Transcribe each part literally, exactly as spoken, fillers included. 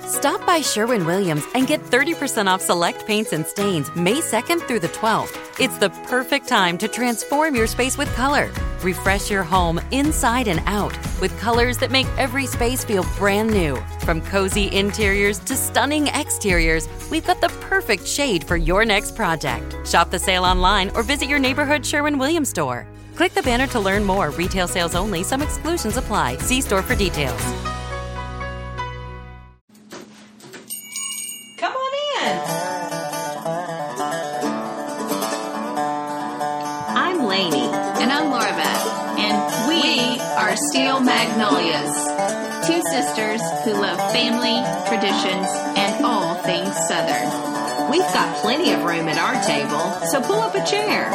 Stop by Sherwin-Williams and get thirty percent off select paints and stains May second through the twelfth. It's the perfect time to transform your space with color. Refresh your home inside and out with colors that make every space feel brand new. From cozy interiors to stunning exteriors, we've got the perfect shade for your next project. Shop the sale online or visit your neighborhood Sherwin-Williams store. Click the banner to learn more. Retail sales only. Some exclusions apply. See store for details. Come on in. I'm Lainey. And I'm Laura Beth. And we are Steel Magnolias. Two sisters who love family, traditions, and all things Southern. We've got plenty of room at our table, so pull up a chair.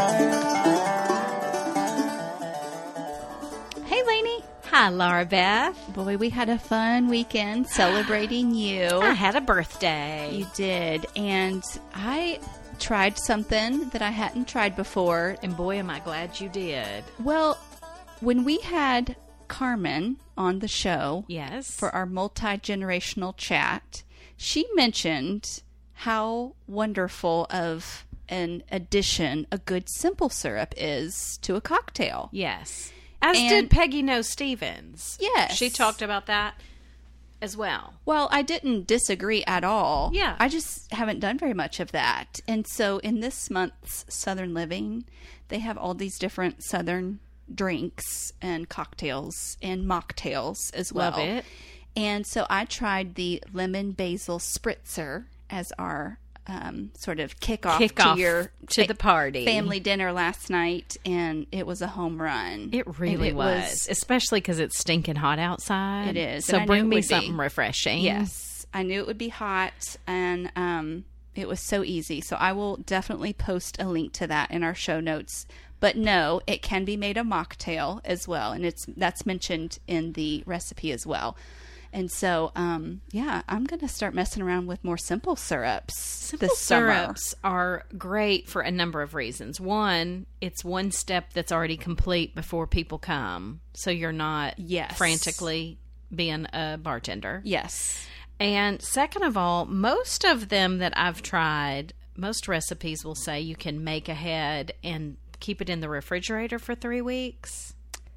Hey, Lainey. Hi, Laura Beth. Boy, we had a fun weekend celebrating you. I had a birthday. You did. And I tried something that I hadn't tried before. And boy, am I glad you did. Well, when we had Carmen on the show, yes, for our multi-generational chat, she mentioned how wonderful of an addition a good simple syrup is to a cocktail. Yes. As And- did Peggy No Stevens. Yes. She talked about that as well. Well, I didn't disagree at all. Yeah. I just haven't done very much of that. And so in this month's Southern Living, they have all these different Southern drinks and cocktails and mocktails as well. Love it. And so I tried the lemon basil spritzer as our um, sort of kickoff Kick to off your to fa- the party. family dinner last night, and it was a home run. It really And it was. Especially because it's stinking hot outside. It is, So and I knew bring it me would be. something refreshing. Yes, I knew it would be hot, and um, it was so easy. So I will definitely post a link to that in our show notes. But no, it can be made a mocktail as well, and it's that's mentioned in the recipe as well. And so, um, yeah, I'm going to start messing around with more simple syrups Simple this summer. syrups are great for a number of reasons. One, it's one step that's already complete before people come, so you're not Yes. frantically being a bartender. Yes. And second of all, most of them that I've tried, most recipes will say you can make ahead and keep it in the refrigerator for three weeks.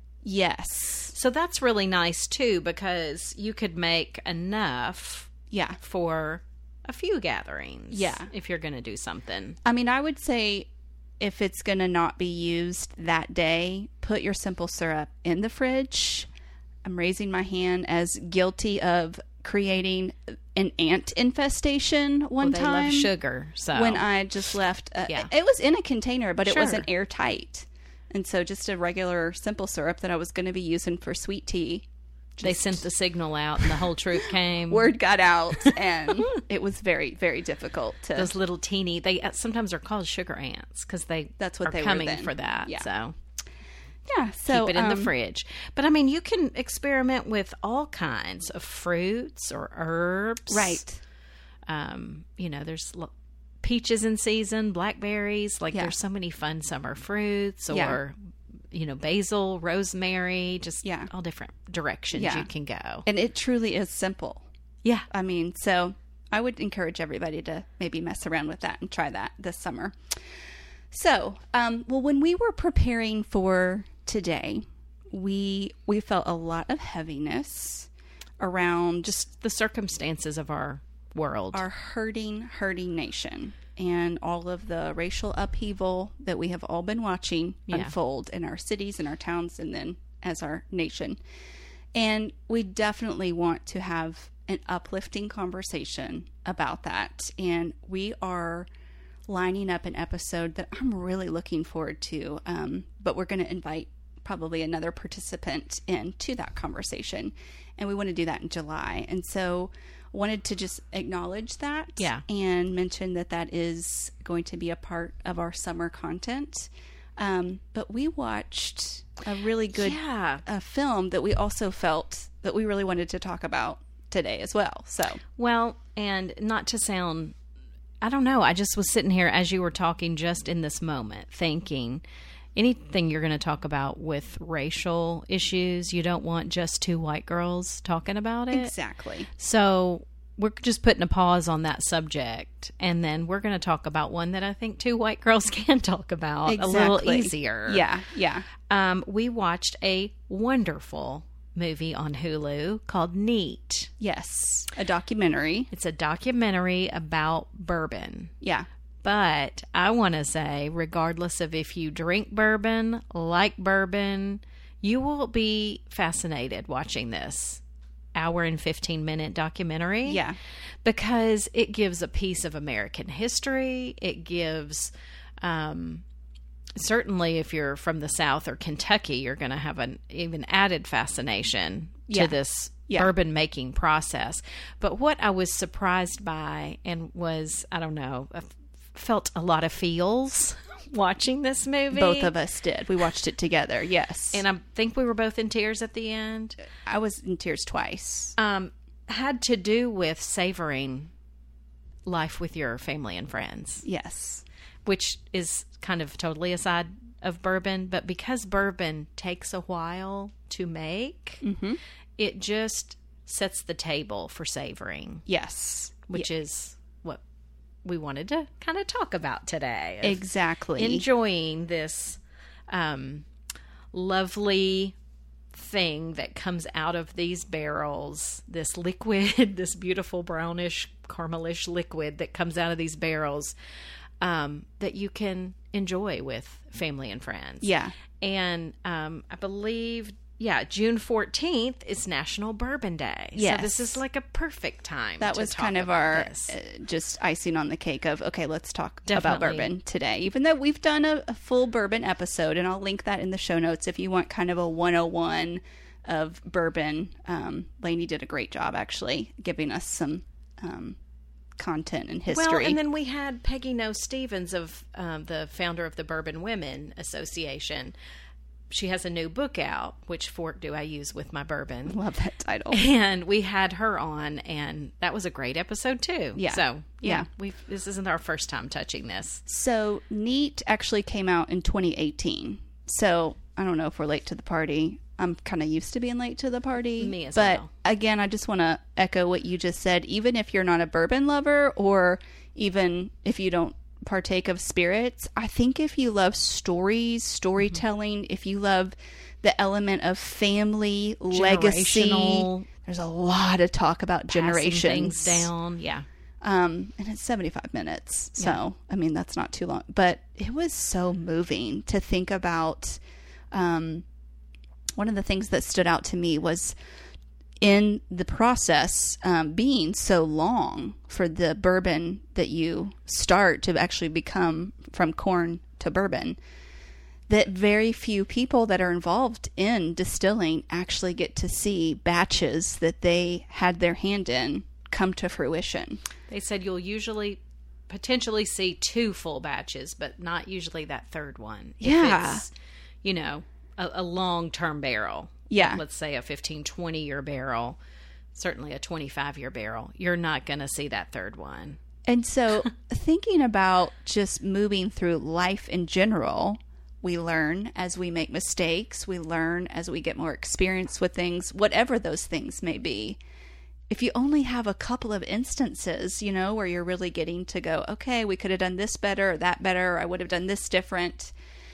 Yes. So that's really nice too, because you could make enough Yeah. for a few gatherings. Yeah. If you're going to do something. I mean, I would say if it's going to not be used that day, put your simple syrup in the fridge. I'm raising my hand as guilty of creating an ant infestation one Well, they time. love sugar, so When I just left, a, Yeah. it was in a container, but it Sure. wasn't airtight. And so just a regular simple syrup that I was going to be using for sweet tea. they sent the signal out and the whole troop came. Word got out, and it was very, very difficult to. Those little teeny, they uh, sometimes are called sugar ants because they That's what are they were coming then. for that. Yeah. So yeah, so keep it in um, the fridge. But I mean, you can experiment with all kinds of fruits or herbs. Right. Um, you know, there's lo- peaches in season, blackberries. Like Yeah. there's so many fun summer fruits, or Yeah. you know, basil, rosemary, just Yeah. all different directions Yeah. you can go. And it truly is simple. Yeah. I mean, so I would encourage everybody to maybe mess around with that and try that this summer. So, um, well, when we were preparing for today, we we felt a lot of heaviness around just Just the circumstances of our world. our hurting, hurting nation and all of the racial upheaval that we have all been watching Yeah. unfold in our cities and our towns and then as our nation. And we definitely want to have an uplifting conversation about that. And we are lining up an episode that I'm really looking forward to. Um, but we're going to invite probably another participant into that conversation. And we want to do that in July. And so wanted to just acknowledge that Yeah. and mention that that is going to be a part of our summer content. Um, but we watched a really good Yeah. uh, film that we also felt that we really wanted to talk about today as well. So Well, and not to sound, I don't know, I just was sitting here as you were talking just in this moment thinking anything you're going to talk about with racial issues, you don't want just two white girls talking about it. exactly. So we're just putting a pause on that subject, and then we're going to talk about one that I think two white girls can talk about Exactly. a little easier. Yeah, yeah. Um, we watched a wonderful movie on Hulu called Neat. Yes, a documentary. It's a documentary about bourbon. Yeah. But I want to say, regardless of if you drink bourbon, like bourbon, you will be fascinated watching this hour and fifteen minute documentary. Yeah. Because it gives a piece of American history. It gives, um, certainly if you're from the South or Kentucky, you're going to have an even added fascination Yeah. to this Yeah. bourbon making process. But what I was surprised by and was, I don't know, I felt a lot of feels watching this movie. Both of us did. We watched it together. Yes. And I think we were both in tears at the end. I was in tears twice. Um, had to do with savoring life with your family and friends, Yes. which is kind of totally aside of bourbon. But because bourbon takes a while to make, Mm-hmm. it just sets the table for savoring, Yes. which is what we wanted to kind of talk about today. of Exactly. Enjoying this um, lovely thing that comes out of these barrels, this liquid, this beautiful brownish, caramelish liquid that comes out of these barrels um, that you can enjoy with family and friends. Yeah. And um, I believe, yeah, June fourteenth is National Bourbon Day. Yes. So this is like a perfect time. That to was talk kind of about our this. uh, just icing on the cake of, okay, let's talk Definitely. about bourbon today. Even though we've done a, a full bourbon episode, and I'll link that in the show notes if you want kind of a one oh one of bourbon. Um, Lainey did a great job, actually, giving us some um, content and history. Well, and then we had Peggy No Stevens, of um, the founder of the Bourbon Women Association. She has a new book out, Which Fork Do I Use with My Bourbon? Love that title. And we had her on, and that was a great episode too. Yeah. So yeah, Yeah. we this isn't our first time touching this. So Neat actually came out in twenty eighteen. So I don't know if we're late to the party. I'm kind of used to being late to the party. Me as but well. again, I just want to echo what you just said. Even if you're not a bourbon lover, or even if you don't partake of spirits, I think if you love stories, storytelling, if you love the element of family, legacy, Generational, there's a lot of talk about passing generations things down. Yeah. um, and it's seventy-five minutes. So, Yeah. I mean, that's not too long. But it was so moving to think about. Um, one of the things that stood out to me was in the process um, being so long for the bourbon that you start to actually become from corn to bourbon, that very few people that are involved in distilling actually get to see batches that they had their hand in come to fruition. They said you'll usually potentially see two full batches, but not usually that third one. Yeah. If it's, you know, a, a long-term barrel. Yeah. Let's say a fifteen, twenty year barrel, certainly a twenty-five year barrel. You're not going to see that third one. And so thinking about just moving through life in general, we learn as we make mistakes. We learn as we get more experience with things, whatever those things may be. If you only have a couple of instances, you know, where you're really getting to go, okay, we could have done this better or that better, or I would have done this different,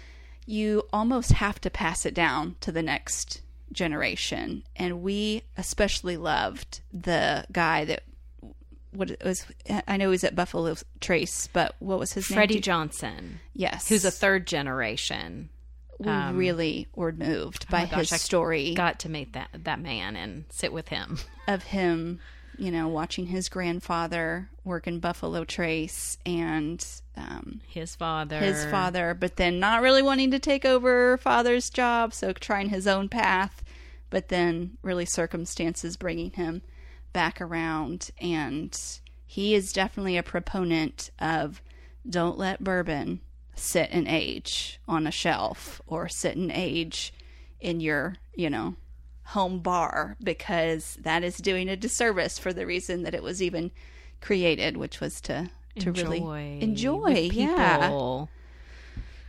you almost have to pass it down to the next generation. And we especially loved the guy that, what it was, I know he's at Buffalo Trace, but what was his name? Freddie Do you- Johnson, Yes. who's a third generation. We really were moved by Oh my gosh, his I story Got to meet that that man and sit with him. of him, you know, watching his grandfather work in Buffalo Trace and um, His father. his father, but then not really wanting to take over father's job, so trying his own path, but then really circumstances bringing him back around. And he is definitely a proponent of don't let bourbon sit and age on a shelf or sit and age in your, you know, home bar, because that is doing a disservice for the reason that it was even created, which was to to enjoy really enjoy. with Yeah. people.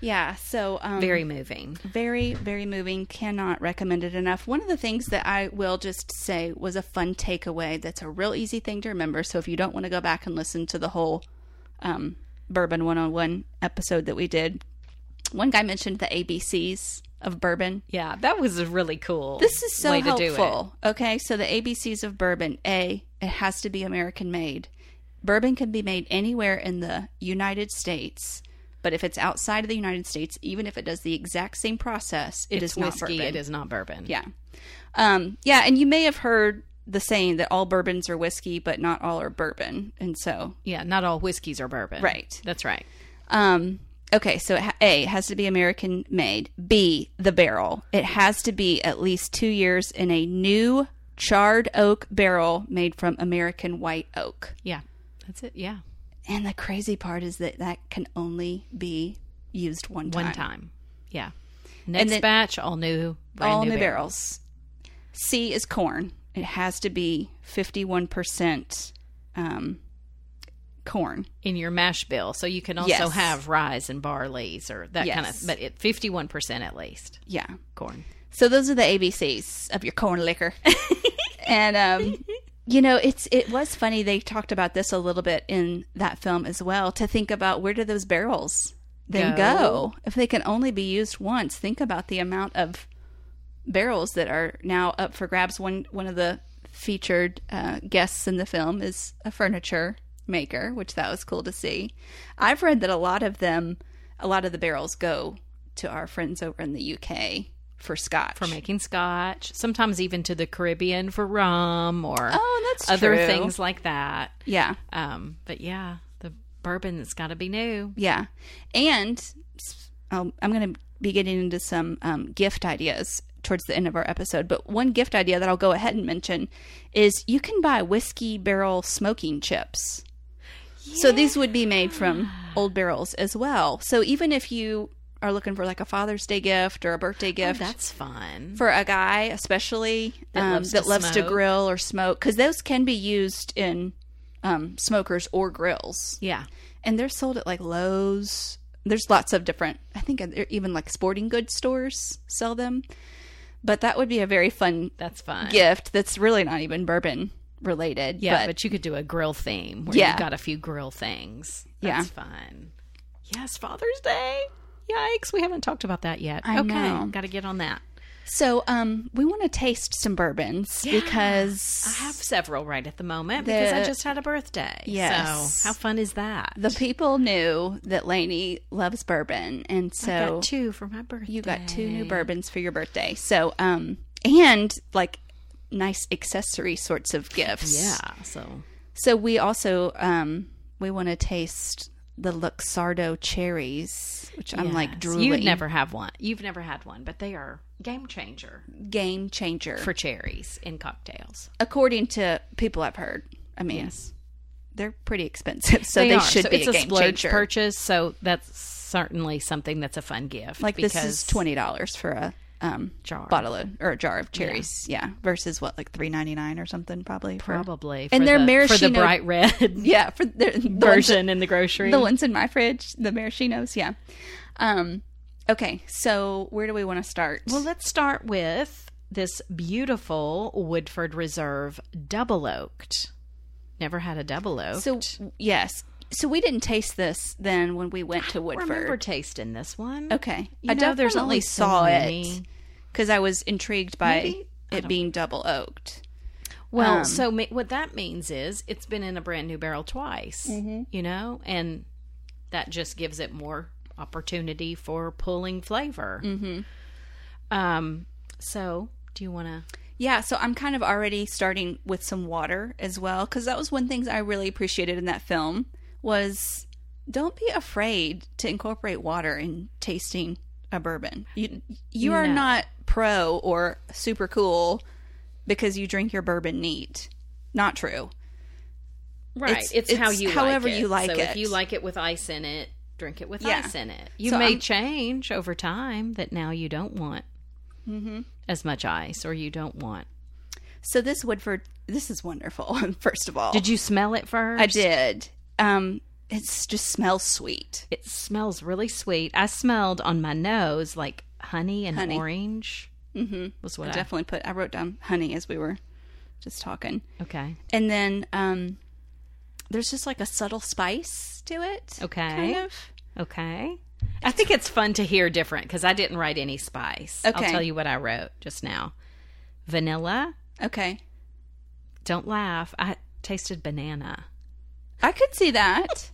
Yeah, so um, Very moving. Very, very moving. Cannot recommend it enough. One of the things that I will just say was a fun takeaway that's a real easy thing to remember. So if you don't want to go back and listen to the whole um, Bourbon one oh one episode that we did, one guy mentioned the A B Cs of bourbon. Yeah, that was a really cool This is so way to do it. helpful. Okay, so the A B Cs of bourbon. A, it has to be American made. Bourbon can be made anywhere in the United States. But if it's outside of the United States, even if it does the exact same process, it It's is not whiskey. bourbon. It is not bourbon. Yeah. Um, yeah, and you may have heard the saying that all bourbons are whiskey, but not all are bourbon. And so, Yeah, not all whiskeys are bourbon. Right. That's right. um, okay, so it ha- A, it has to be American made. B, the barrel. It has to be at least two years in a new charred oak barrel made from American white oak. Yeah, that's it. Yeah, And the crazy part is that that can only be used one time. one time. Yeah. Next then- batch, all new, brand all new, new barrels. barrels. C is corn. It has to be fifty-one percent um, corn. in your mash bill. So you can also Yes. have rye and barleys or that kind Yes. of, but it fifty-one percent at least Yeah. corn. So those are the A B Cs of your corn liquor. And um, you know, it's it was funny. They talked about this a little bit in that film as well. To think about where do those barrels then Go. go? If they can only be used once, think about the amount of barrels that are now up for grabs. One one of the featured uh, guests in the film is a furniture maker, which that was cool to see. I've read that a lot of them, a lot of the barrels go to our friends over in the U K for scotch. For making scotch, sometimes even to the Caribbean for rum or Oh, that's other true. things like that. Yeah. Um, but yeah, the bourbon that's got to be new. Yeah. And um, I'm going to be getting into some um, gift ideas towards the end of our episode. But one gift idea that I'll go ahead and mention is you can buy whiskey barrel smoking chips. So these would be made from old barrels as well. So even if you are looking for like a Father's Day gift or a birthday Oh, gift that's fun. for a guy, especially That um, loves that to loves to smoke. grill or smoke, because those can be used in um, smokers or grills. Yeah. And they're sold at like Lowe's. There's lots of different, I think even like sporting goods stores sell them. But that would be a very fun That's fun. gift that's really not even bourbon related. Yeah, but, but, you could do a grill theme where Yeah. you've got a few grill things. Yeah. That's fun. Yes, Father's Day. Yikes, we haven't talked about that yet. I okay, know. got to get on that. so um, we want to taste some bourbons because I have several right at the moment The- because I just had a birthday. Yes. So how fun is that? the people knew that Lainey loves bourbon. And I so got two for my birthday. you got two new bourbons for your birthday. So, um, and like nice accessory sorts of gifts. Yeah, so So we also um we want to taste the Luxardo cherries, which I'm like Yes. drooling. You'd never have one. You've never had one, but they are game changer game changer for cherries in cocktails. according to people I've heard. I mean, Yes. they're pretty expensive, so they, are. should So be it's a a, game splurge changer. purchase, so that's certainly something that's a fun gift. Like because this is twenty dollars for a um Jar. bottle of, or a jar of cherries, yeah. Versus what, like three ninety nine or something, probably. for- Probably. And for they're the, for the maraschino- bright red yeah, for the, the ones version in the grocery. The ones in my fridge, the maraschinos, yeah. Um, okay, so where do we want to start? Well, let's start with this beautiful Woodford Reserve double oaked. Never had a double oaked. so yes, so we didn't taste this then when we went to I Woodford. remember tasting this one. Okay, You I know, there's definitely only so saw many. it because I was intrigued by Maybe- I it don't- being double oaked. Well, Um, so ma- what that means is it's been in a brand new barrel twice, Mm-hmm. you know, and that just gives it more opportunity for pulling flavor. Mm-hmm. Um. So, do you want to? Yeah, so I'm kind of already starting with some water as well, because that was one thing I really appreciated in that film was don't be afraid to incorporate water in tasting a bourbon. You you are No. not pro or super cool because you drink your bourbon neat. Not true. Right. It's- It's, how it's you however like it. you like so it. if you like it with ice in it, drink it with Yeah. ice in it. You So may I'm- change over time that now you don't want as much ice or you don't want. So this Woodford, this is wonderful. First of all, Did you smell it first? I did. Um, it just smells sweet. It smells really sweet. I smelled on my nose like honey and Honey. orange. Mm-hmm. Was what I I, definitely put, I wrote down honey as we were just talking. Okay. And then um, there's just like a subtle spice to it. Okay. Kind of. Okay. I think it's fun to hear different because I didn't write any spice. Okay. I'll tell you what I wrote just now. Vanilla. Okay. Don't laugh. I tasted banana. I could see that.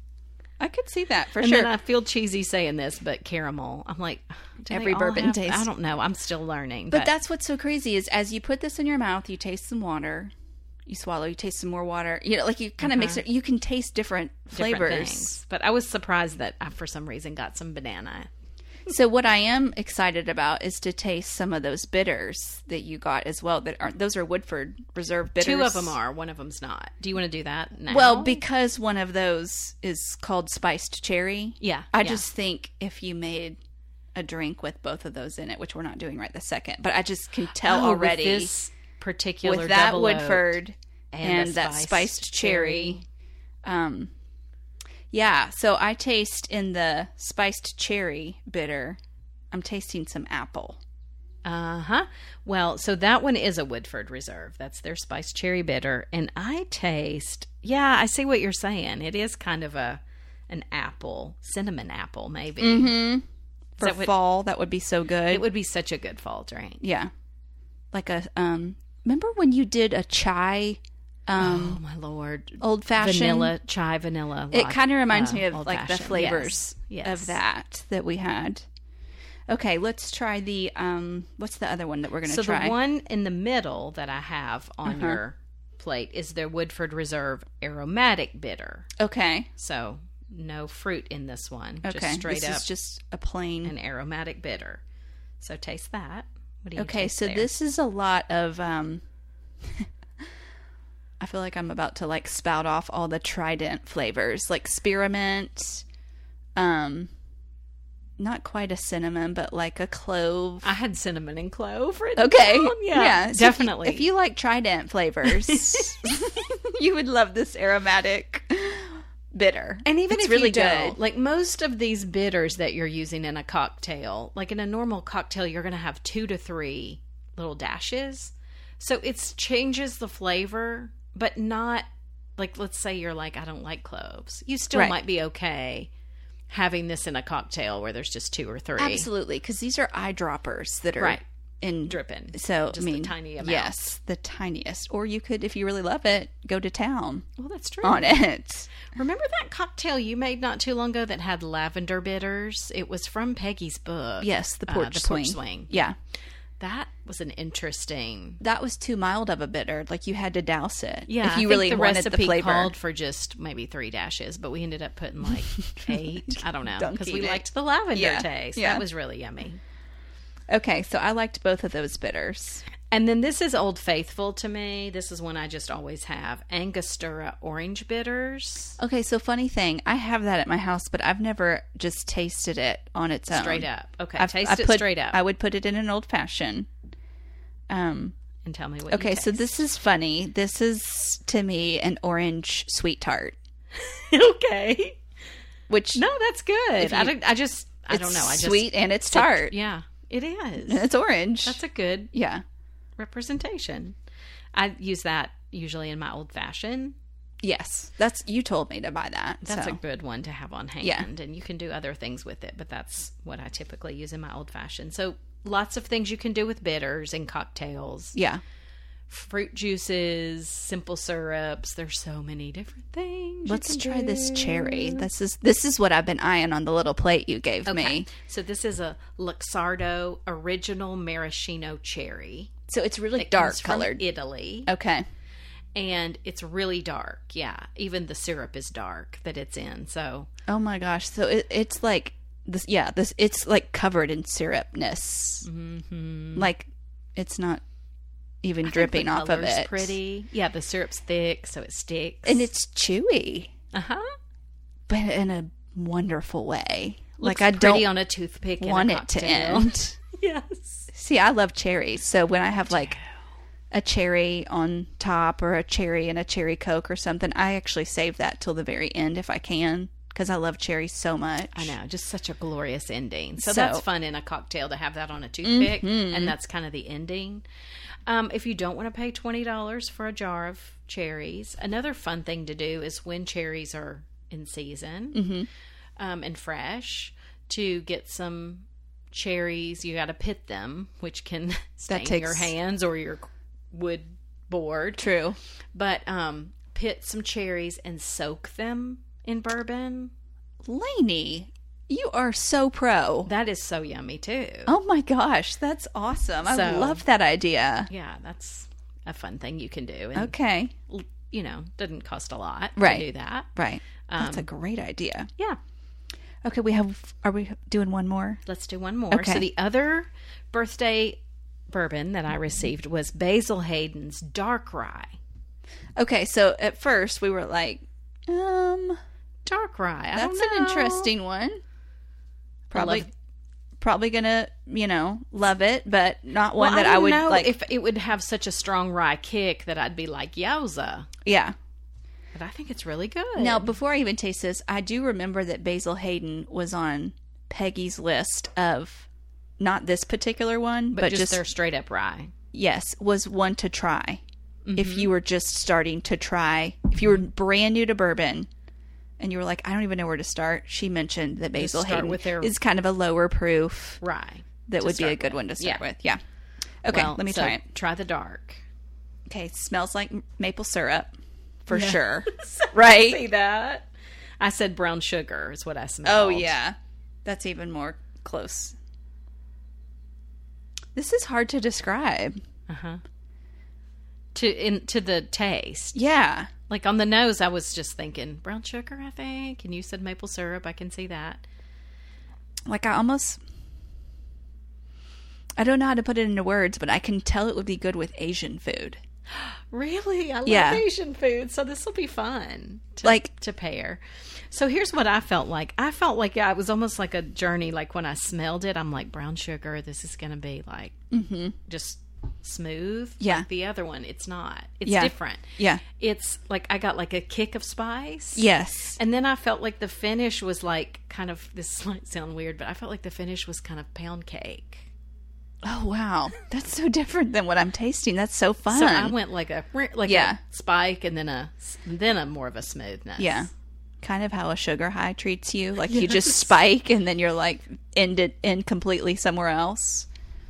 I could see that for and sure. then I feel cheesy saying this, but caramel. I'm like, do Every they all bourbon have- tastes- I don't know. I'm still learning. But that's what's so crazy is as you put this in your mouth, you taste some water, you swallow, you taste some more water. You know, like you kind of mix it. You can taste different different flavors. things. But I was surprised that I, for some reason, got some banana. So what I am excited about is to taste some of those bitters that you got as well. That aren't those are Woodford Reserve bitters. Two of them are. One of them's not. Do you want to do that now? Well, because one of those is called spiced cherry. Yeah, I yeah. just think if you made a drink with both of those in it, which we're not doing right this second, but I just can tell Oh, with already this particular with that double Woodford oak and, the that spiced cherry. Um, yeah. So I taste in the spiced cherry bitter, I'm tasting some apple. Uh huh. Well, so that one is a Woodford Reserve. That's their spiced cherry bitter, and I taste. Yeah, I see what you're saying. It is kind of a an apple, cinnamon apple, maybe. Mm-hmm. For that what- fall, that would be so good. It would be such a good fall drink. Yeah. Like a um. Remember when you did a chai? Um, Oh my lord! old fashioned vanilla chai vanilla. It lat- kind of reminds uh, me of old like the fashioned. flavors Yes. Yes. of that that we had. Okay, let's try the um. What's the other one that we're going to So try? the one in the middle that I have on Uh-huh. your plate is their Woodford Reserve aromatic bitter. Okay. So no fruit in this one. Okay. Just straight this up is just a plain. an aromatic bitter. So taste that. What do you Okay, taste so there? this is a lot of um. I feel like I'm about to like spout off all the Trident flavors, like spearmint, um, not quite a cinnamon, but like a clove. I had cinnamon and clove written Okay, down. Yeah, So if you- definitely. If you, like Trident flavors, you would love this aromatic bitter. And even it's if really you don't, good, like most of these bitters that you're using in a cocktail, like in a normal cocktail, you're going to have two to three little dashes. So it changes the flavor, but not like, let's say you're like, I don't like cloves. You still Right. might be okay having this in a cocktail where there's just two or three. absolutely, because these are eyedroppers that are Right. in Dripping. So Just I a mean, tiny amount. yes, the tiniest. Or you could, if you really love it, go to town Well, that's true. on it. Remember that cocktail you made not too long ago that had lavender bitters? It was from Peggy's book. Yes, the uh, porch the swing. Porch swing. Yeah, That was an interesting. that was too mild of a bitter. Like you had to douse it. Yeah, if you I really think the wanted recipe the flavor. called for just maybe three dashes, but we ended up putting like eight. I don't know because we Dunking it. liked the lavender Yeah, taste. yeah. That was really yummy. Okay, so I liked both of those bitters. And then this is Old Faithful to me. This is one I just always have. Angostura orange bitters. Okay, so funny thing, I have that at my house, but I've never just tasted it on its own. Straight up. Okay, I've- taste I it put- straight up I would put it in an old fashioned. Um. and tell me what you Okay, so taste. this is funny. This is to me an orange sweet tart, okay. which No, that's good. If you- I, don't, I just, I it's don't know. I just sweet and it's tart. Yeah, it is. It's orange. That's a good yeah. representation. I use that usually in my old fashioned. Yes, that's you told me to buy that. That's so. a good one to have on hand, Yeah. and you can do other things with it, but that's what I typically use in my old fashioned. So lots of things you can do with bitters and cocktails. yeah. Fruit juices, simple syrups. There's so many different things. you Let's can try this do. cherry. This is this is what I've been eyeing on the little plate you gave Okay. me. So this is a Luxardo original maraschino cherry. So it's really It dark comes from colored. Italy. Okay. And it's really dark. Yeah. Even the syrup is dark that it's in. So Oh my gosh. So it, it's like this. Yeah. This it's like covered in syrupness. Mm-hmm. Like it's not even dripping the off of color's it. pretty. Yeah, the syrup's thick, so it sticks. And it's chewy, uh-huh. but in a wonderful way. Looks like I pretty don't on a toothpick in want a it to cocktail. end. Yes. See, I love cherries, so when I have like a cherry on top or a cherry and a cherry Coke or something. I actually save that till the very end if I can, because I love cherries so much. I know, just such a glorious ending. So, So- that's fun in a cocktail to have that on a toothpick, Mm-hmm. and that's kind of the ending. Um, if you don't want to pay twenty dollars for a jar of cherries, another fun thing to do is when cherries are in season Mm-hmm. um, and fresh, to get some cherries. You got to pit them, which can stain takes- your hands or your wood board. True. But um, pit some cherries and soak them in bourbon. Lainey, you are so pro. That is so yummy too. Oh my gosh, that's awesome. I So- love that idea. Yeah, that's a fun thing you can do. And, Okay. you know, doesn't cost a lot Right. to do that. Right. That's Um, a great idea. Yeah. Okay, we have, are we doing one more? Let's do one more. Okay. So the other birthday bourbon that I received was Basil Hayden's Dark Rye. Okay, so at first we were like, um, Dark Rye. I that's don't an know. interesting one. Probably, love- probably gonna, you know, love it, but not Well, one that I, don't would know like. if it would have such a strong rye kick that I'd be like, yowza. Yeah. But I think it's really good. Now, before I even taste this, I do remember that Basil Hayden was on Peggy's list of not this particular one, but, but, just, just, their straight up rye. yes, was one to try. Mm-hmm. If you were just starting to try, if you were brand new to bourbon and you were like, I don't even know where to start, she mentioned that Basil start Hayden with their- is kind of a lower proof Rye. that to would be a start good with. one to start Yeah. with. Yeah. Okay, Well, let me so try it. Try the dark. Okay, smells like maple syrup for sure. Right? See that? I said brown sugar is what I smelled. Oh, yeah. That's even more close. This is hard to describe. To in to the taste. Yeah. Like on the nose, I was just thinking brown sugar, I think. And you said maple syrup. I can see that. Like I almost... I don't know how to put it into words, but I can tell it would be good with Asian food. Really? I love Yeah. Asian food, so this will be fun to, Like- to pair. So here's what I felt like. I felt like yeah, it was almost like a journey. Like when I smelled it, I'm like, brown sugar, this is going to be like just smooth. Yeah. Like the other one, it's not. It's Yeah. different. Yeah. It's like I got like a kick of spice. Yes. And then I felt like the finish was like kind of, this might sound weird, but I felt like the finish was kind of pound cake. Oh, wow. That's so different than what I'm tasting. That's so fun. So I went like a like Yeah. a spike and then a then a more of a smoothness. Yeah. Kind of how a sugar high treats you. Like you just spike and then you're like end it in completely somewhere else.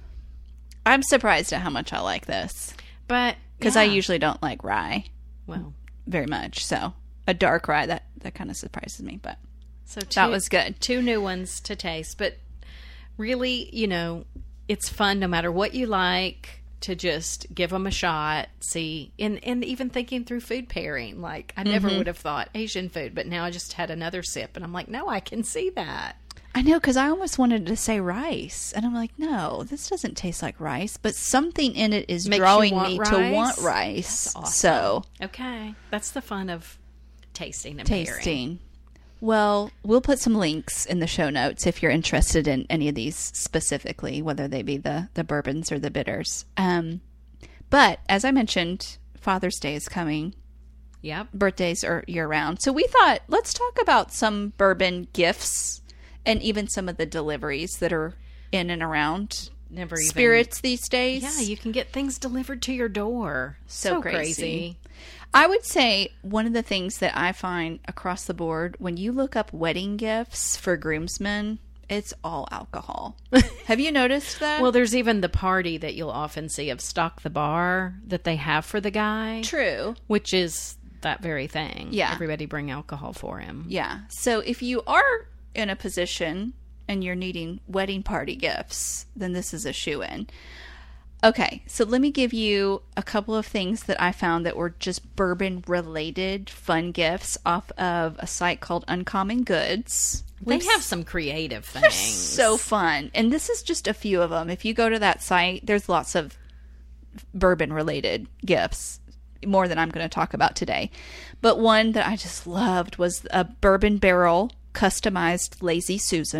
I'm surprised at how much I like this. But Because I yeah. usually don't like rye well, very much. So a dark rye, that, that kind of surprises me. But so two, that was good. Two new ones to taste, but really, you know, it's fun no matter what you like to just give them a shot. See, and and even thinking through food pairing, like I never Mm-hmm. would have thought Asian food, but now I just had another sip, and I'm like, no, I can see that. I know, because I almost wanted to say rice. And I'm like, no, this doesn't taste like rice. But something in it is Makes you drawing want me rice? to want rice. That's awesome. So Okay, that's the fun of tasting and pairing. tasting. Well, we'll put some links in the show notes if you're interested in any of these specifically, whether they be the, the bourbons or the bitters. Um, but as I mentioned, Father's Day is coming. Yep. Birthdays are year round. So we thought, let's talk about some bourbon gifts and even some of the deliveries that are in and around Never even spirits these days. Yeah, you can get things delivered to your door. So, So crazy. crazy. I would say one of the things that I find across the board, when you look up wedding gifts for groomsmen, it's all alcohol. Have you noticed that? Well, there's even the party that you'll often see of Stock the Bar that they have for the guy, true. which is that very thing. Yeah. Everybody bring alcohol for him. Yeah. So if you are in a position and you're needing wedding party gifts, then this is a shoe-in. Okay, so let me give you a couple of things that I found that were just bourbon-related fun gifts off of a site called Uncommon Goods. They We've have some creative things. so fun. And this is just a few of them. If you go to that site, there's lots of bourbon related gifts, more than I'm going to talk about today. But one that I just loved was a bourbon barrel customized Lazy Susan.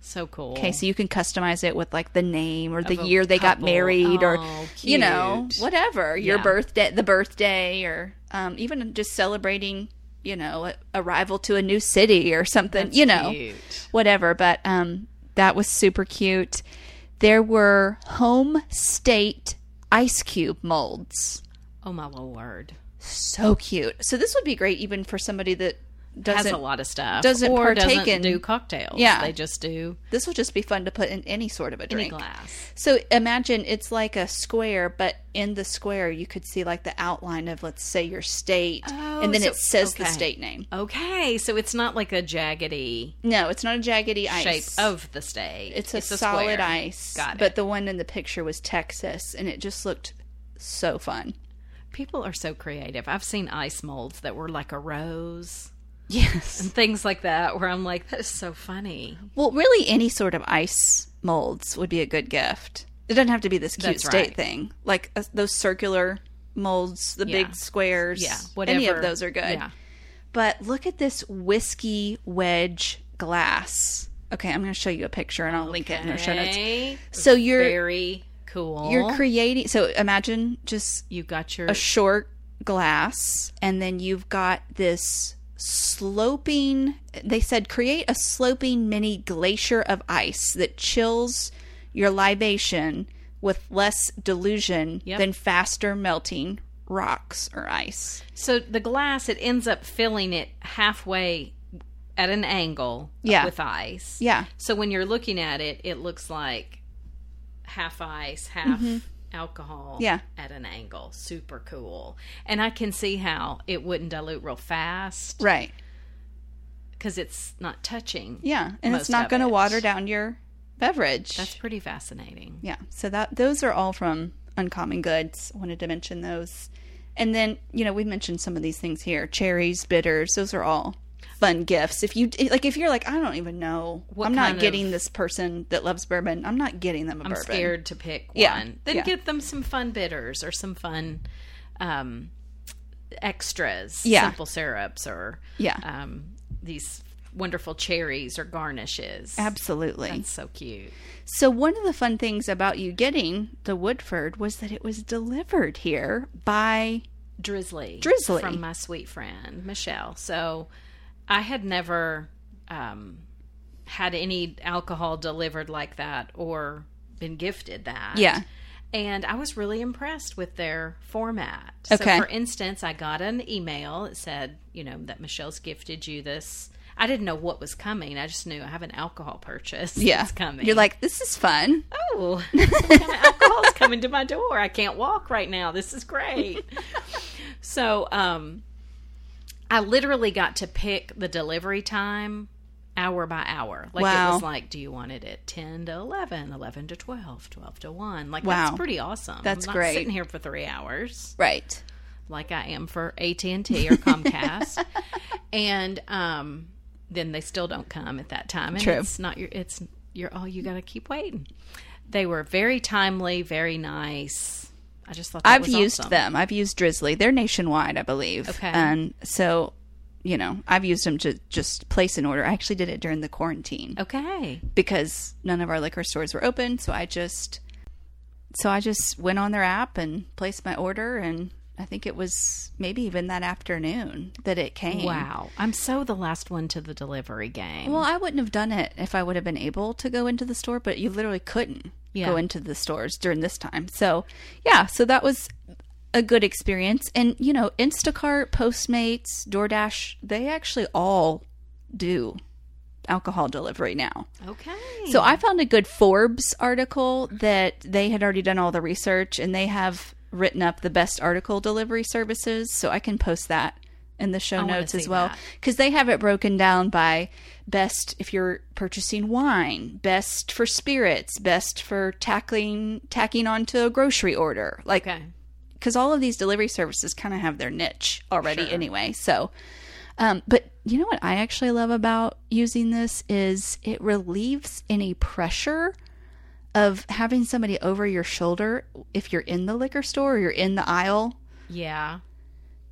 So cool. Okay, so you can customize it with like the name or the Of a year they got couple. married, or Oh, you know, cute. whatever, your Yeah. birthday, the birthday, or um, even just celebrating, you know, a- arrival to a new city or something, That's you know, cute. whatever. But um, that was super cute. There were home state ice cube molds. Oh my lord. So cute. So this would be great even for somebody that doesn't Has a lot of stuff. doesn't or partake doesn't in- do cocktails. Yeah. They just do This will just be fun to put in any sort of a any drink. glass. So imagine it's like a square, but in the square you could see like the outline of, let's say, your state, Oh, and then so- it says the okay. state name. Okay, so it's not like a jaggedy No, it's not a jaggedy ice. shape of the state. It's a solid square. ice. Got it. But the one in the picture was Texas, and it just looked so fun. People are so creative. I've seen ice molds that were like a rose Yes. and things like that where I'm like, that is so funny. Well, really, any sort of ice molds would be a good gift. It doesn't have to be this cute That's state right. thing. Like uh, those circular molds, the Yeah. big squares. Yeah, whatever. Any of those are good. Yeah. But look at this whiskey wedge glass. Okay, I'm going to show you a picture, and I'll link it in our show notes. Okay. So you're Very cool. you're creating. So imagine just You got your a short glass, and then you've got this sloping. They said create a sloping mini glacier of ice that chills your libation with less dilution Yep. than faster melting rocks or ice. So the glass, it ends up filling it halfway at an angle Yeah. with ice. Yeah. So when you're looking at it, it looks like half ice, half alcohol Mm-hmm. Yeah. at an angle. Super cool. And I can see how it wouldn't dilute real fast Right. because it's not touching. Yeah, and it's most not of going to it. water down your beverage. That's pretty fascinating. Yeah, so that those are all from Uncommon Goods. I wanted to mention those. And then, you know, we mentioned some of these things here. Cherries, bitters, those are all fun gifts. If you like if you're like, I don't even know. What I'm not kind getting of- this person that loves bourbon. I'm not getting them a I'm bourbon. scared to pick Yeah, one. Then yeah. get them some fun bitters or some fun um, extras, Yeah. simple syrups, or Yeah. um, these wonderful cherries or garnishes. Absolutely. That's so cute. So one of the fun things about you getting the Woodford was that it was delivered here by Drizzly. Drizzly. From my sweet friend, Michelle. So I had never um, had any alcohol delivered like that or been gifted that. Yeah. And I was really impressed with their format. Okay. So, for instance, I got an email that said, you know, that Michelle's gifted you this. I didn't know what was coming. I just knew I have an alcohol purchase Yeah. that's coming. You're like, this is fun. oh, what kind of alcohol is coming to my door? I can't walk right now. This is great. So, um, I literally got to pick the delivery time hour by hour. Like Wow. it was like, do you want it at ten to eleven, eleven to twelve, twelve to one? Like Wow. that's pretty awesome. That's I'm not great. sitting here for three hours Right. like I am for A T and T or Comcast. And um, then they still don't come at that time. And True. it's not your, it's you're, oh, you got to keep waiting. They were very timely, very nice. I just thought that I've was used awesome. them. I've used Drizzly. They're nationwide, I believe. Okay. And so, you know, I've used them to just place an order. I actually did it during the quarantine Okay. because none of our liquor stores were open. So I just, so I just went on their app and placed my order, and I think it was maybe even that afternoon that it came. Wow. I'm so the last one to the delivery game. Well, I wouldn't have done it if I would have been able to go into the store, but you literally couldn't Yeah. go into the stores during this time. So, yeah, so that was a good experience. And, you know, Instacart, Postmates, DoorDash, they actually all do alcohol delivery now. okay. So I found a good Forbes article that they had already done all the research, and they have written up the best article delivery services. So I can post that in the show I wanna notes as see well, that. because they have it broken down by best if you're purchasing wine, best for spirits, best for tackling tacking onto a grocery order, like Okay. because all of these delivery services kind of have their niche already Sure. anyway. So, um, but you know what I actually love about using this is it relieves any pressure of having somebody over your shoulder if you're in the liquor store or you're in the aisle. Yeah.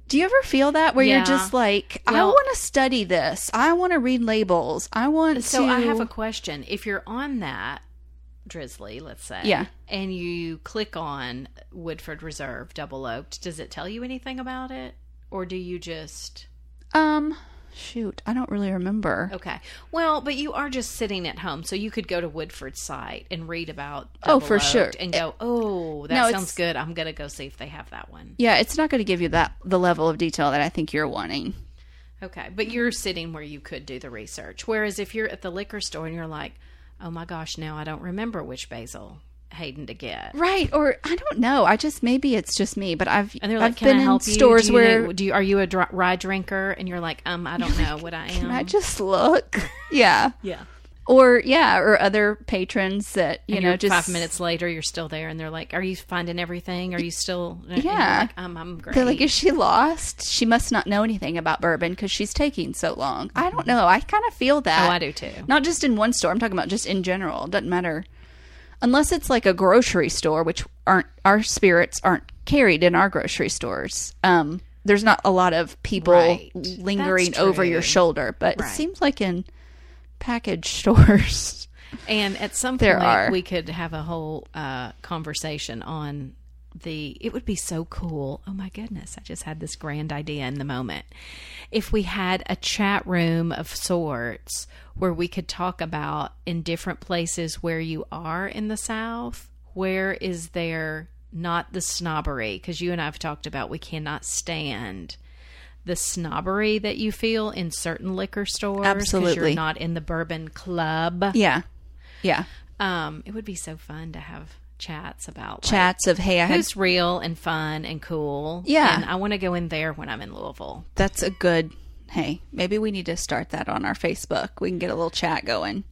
Do you ever feel that where Yeah. you're just like, I Well- want to study this. I want to read labels. I want So to. I have a question. If you're on that Drizzly, let's say, Yeah. and you click on Woodford Reserve Double Oaked, does it tell you anything about it? Or do you just... Um, shoot, I don't really remember. Okay. Well, but you are just sitting at home, so you could go to Woodford's site and read about Oh, Double for Oaked sure. and go, oh, that No, sounds it's- good. I'm going to go see if they have that one. Yeah, it's not going to give you that the level of detail that I think you're wanting. Okay. But you're sitting where you could do the research. Whereas if you're at the liquor store and you're like, oh my gosh, now I don't remember which Basil Hayden to get. Right, or I don't know. I just maybe it's just me, but I've And they're like, I've "Can been I in help you? stores do you where know- do you, are you a dry, rye drinker?" And you're like, "Um, I don't know what I am." can I just look? Yeah, yeah. or yeah, or other patrons that you And know you're just five minutes later, you're still there, and they're like, "Are you finding everything? Are you still?" And you're Yeah. like, um, I'm great. They're like, is she lost? She must not know anything about bourbon because she's taking so long. I don't know. I kind of feel that. Oh, I do too. Not just in one store. I'm talking about just in general. It doesn't matter. Unless it's like a grocery store, which aren't our spirits aren't carried in our grocery stores. Um, there's not a lot of people Right. lingering That's over true. your shoulder, but Right. it seems like in package stores. And at some There point, are. we could have a whole uh, conversation on the. It would be so cool. Oh my goodness! I just had this grand idea in the moment. If we had a chat room of sorts where we could talk about in different places where you are in the South, where is there not the snobbery? Because you and I have talked about we cannot stand the snobbery that you feel in certain liquor stores. 'cause Absolutely. you're not in the bourbon club. Yeah. Yeah. Um, it would be so fun to have chats about like, Chats of, hey, I had who's real and fun and cool. Yeah. and I want to go in there when I'm in Louisville. That's a good, hey, maybe we need to start that on our Facebook. We can get a little chat going.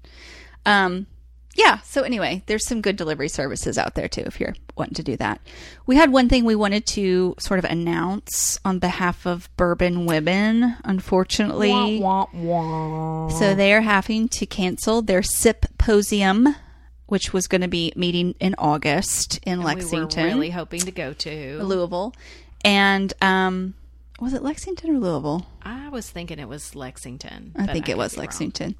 Um, yeah. So anyway, there's some good delivery services out there too, if you're wanting to do that. We had one thing we wanted to sort of announce on behalf of Bourbon Women, unfortunately. Wah, wah. So they are having to cancel their Symposium, which was going to be meeting in August in Lexington. We were really hoping to go to. Louisville. And, um, was it Lexington or Louisville? I was thinking it was Lexington. I but think could it was be wrong. Lexington.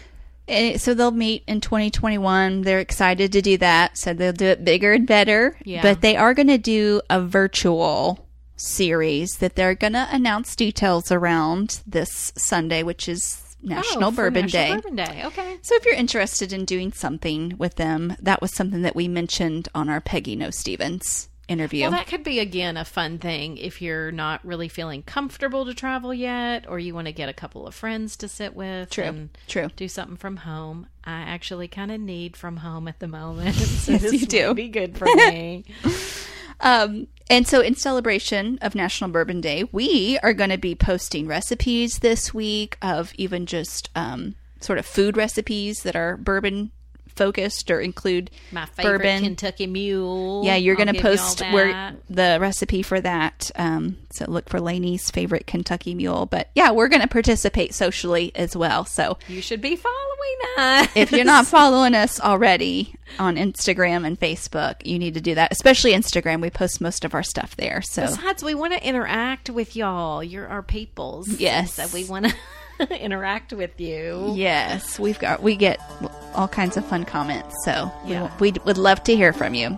Eh, So they'll meet in twenty twenty-one. They're excited to do that. So they'll do it bigger and better. Yeah. But they are going to do a virtual series that they're going to announce details around this Sunday, which is National Oh, for Bourbon National Day. Bourbon Day. Okay. So if you're interested in doing something with them, that was something that we mentioned on our Peggy No Stevens interview. Well, that could be, again, a fun thing if you're not really feeling comfortable to travel yet, or you want to get a couple of friends to sit with. True, and true. Do something from home. I actually kind of need from home at the moment. So Yes, this you do. might be good for me. Um, and so in celebration of National Bourbon Day, we are going to be posting recipes this week of even just um, sort of food recipes that are bourbon focused or include My favorite bourbon. Kentucky Mule. Yeah, you're I'll going to give y'all post that. where the recipe for that. Um, so look for Lainey's favorite Kentucky Mule. But yeah, we're going to participate socially as well. So You should be following us. if you're not following us already on Instagram and Facebook, you need to do that. Especially Instagram. We post most of our stuff there. So Besides, we want to interact with y'all. You're our peoples. Yes. So we want to interact with you. yes, we've got we get all kinds of fun comments. So Yeah. we we would love to hear from you.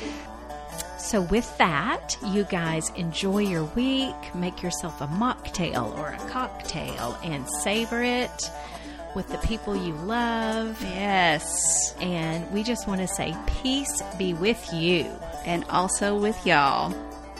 So with that, you guys enjoy your week. Make yourself a mocktail or a cocktail and savor it with the people you love. Yes, And we just want to say peace be with you. and also with y'all.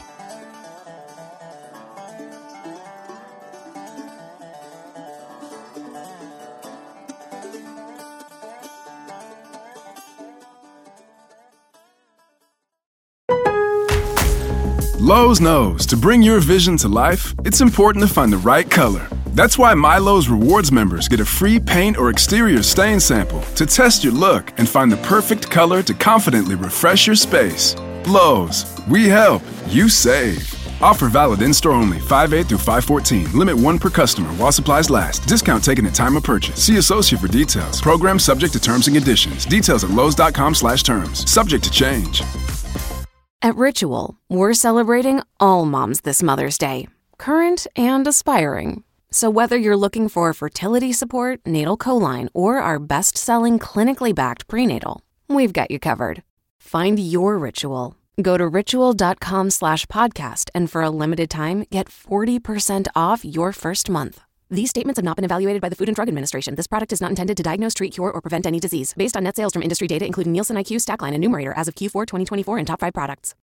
Lowe's knows to bring your vision to life, it's important to find the right color. That's why MyLowe's Rewards members get a free paint or exterior stain sample to test your look and find the perfect color to confidently refresh your space. Lowe's, we help, you save. Offer valid in-store only, five eight through five fourteen. Limit one per customer while supplies last. Discount taken at time of purchase. See associate for details. Program subject to terms and conditions. Details at lowes.com slash terms. Subject to change. At Ritual, we're celebrating all moms this Mother's Day. current and aspiring. So whether you're looking for fertility support, natal choline, or our best-selling clinically backed prenatal, we've got you covered. Find your Ritual. Go to ritual.com slash podcast, and for a limited time, get forty percent off your first month. These statements have not been evaluated by the Food and Drug Administration. This product is not intended to diagnose, treat, cure, or prevent any disease. Based on net sales from industry data, including Nielsen I Q, Stackline, and Numerator as of Q four twenty twenty-four and top five products.